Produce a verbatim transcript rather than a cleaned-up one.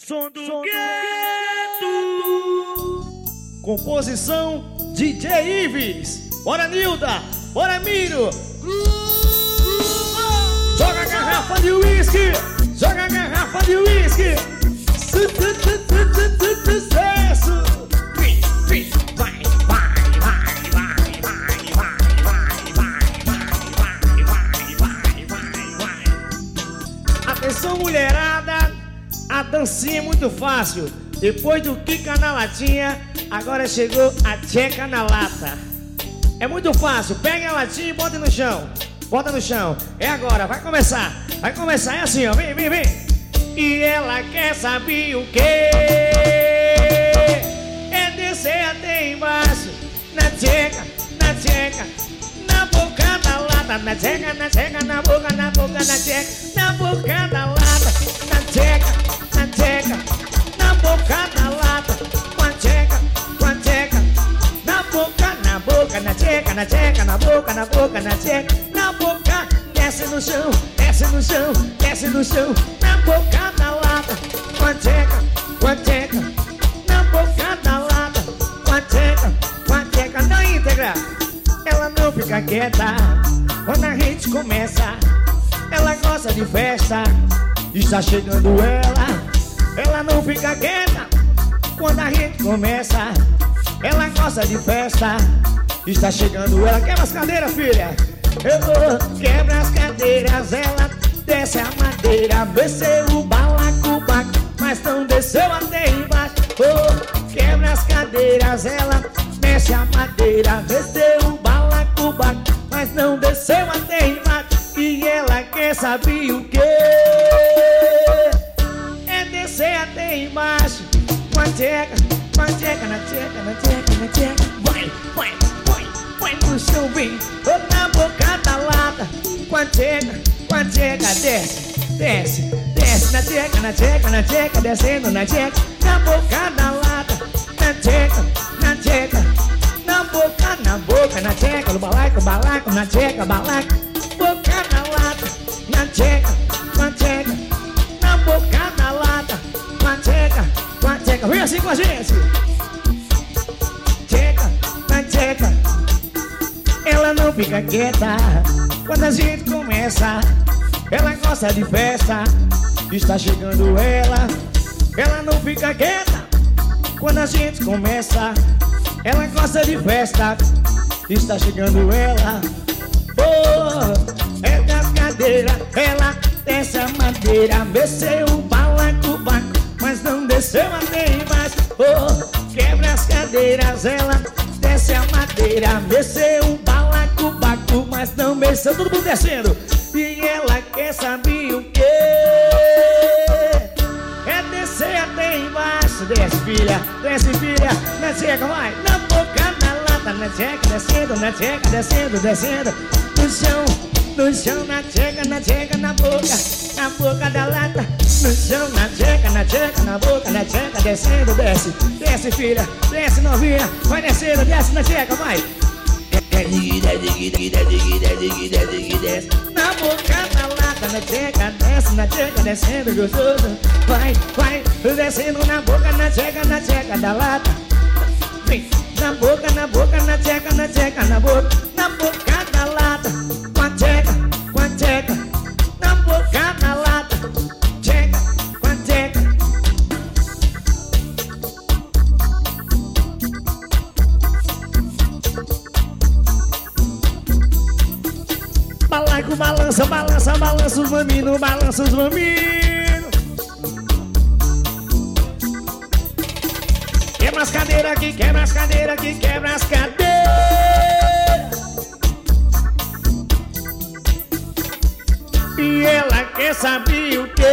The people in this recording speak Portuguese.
Som do Gueto. Composição D J Ives. Bora Nilda, bora Miro. Joga a garrafa de uísque, joga a garrafa de uísque. Sucesso. Vai, vai, vai, vai, vai, vai, vai, vai, vai, vai, vai. Atenção mulherada, a dancinha é muito fácil. Depois do Kika na latinha, agora chegou a tcheca na lata. É muito fácil, pega a latinha e bota no chão. Bota no chão, é agora, vai começar. Vai começar, é assim ó, vem, vem, vem. E ela quer saber o quê? É descer até embaixo. Na tcheca, na tcheca, na boca da lata. Na tcheca, na tcheca, na boca, na boca, na tcheca, na boca da lata. Na tcheca, na tcheca, na boca da lata. Com a tcheca, com a tcheca, na boca, na boca, na tcheca, na tcheca, na boca, na boca, na tcheca, na boca. Desce no chão, desce no chão, desce no chão, na boca da lata. Com a tcheca, com a tcheca, na boca da lata. Com a tcheca, com a tcheca na íntegra. Ela não fica quieta quando a gente começa. Ela gosta de festa, está chegando ela. Ela não fica quieta quando a gente começa. Ela gosta de festa, está chegando ela. Quebra as cadeiras, filha. Eu vou, quebra as cadeiras. Ela desce a madeira, desceu o balacobaco, mas não desceu até embaixo. Oh, quebra as cadeiras. Ela desce a madeira, desceu o balacobaco, mas não desceu até embaixo. E ela quer saber o quê? É descer até embaixo. Com a tcheca, com a tcheca, na tcheca, na tcheca, na tcheca. Vai, vai, vai, vai no chão, vem. Oh, na boca da lata. Com a tcheca, com a tcheca, desce, desce, desce. Na tcheca, na tcheca, na tcheca, descendo na tcheca. Na boca da lata. Na tcheca, na tcheca, na boca, na boca, na tcheca. No balaco, balaco, na tcheca, balaco. Boca na lata, na tcheca, com a tcheca, na boca da lata. Com a tcheca, com a tcheca, vem assim com a gente. Tcheca, na tcheca. Ela não fica quieta quando a gente começa. Ela gosta de festa, está chegando ela. Ela não fica quieta quando a gente começa. Ela gosta de festa, está chegando ela. Oh, é das cadeiras, ela desce a madeira, desceu o balacobaco, mas não desceu até embaixo. Oh, quebra as cadeiras, ela desce a madeira, desceu o balacobaco, mas não desceu. Todo mundo descendo. E ela quer saber o quê? É descer até embaixo. Desce, filha, desce, filha, na tcheca, vai. Na boca, na lata, na tcheca, descendo, na tcheca, descendo, descendo. No chão, no chão, na tcheca, na tcheca, na boca, na boca da lata. No chão, na tcheca, na tcheca, na boca, na tcheca, descendo, desce. Desce, filha, desce, novinha, vai descendo, desce na tcheca, vai. Desce. Na boca da lata, na tcheca, desce, na tcheca, descendo, gostoso. Vai, vai, descendo na boca, na tcheca, na tcheca da lata. Vem, na boca, na boca, na tcheca, na tcheca, na boca, na boca da lata. Com a tcheca, com a tcheca, na boca da lata. Tcheca, com a tcheca. Balaco, balança, balança, balança os maminos, balança os maminos. Quebra as cadeiras aqui, quebra as cadeiras aqui, quebra as cadeiras. E ela quer saber o quê?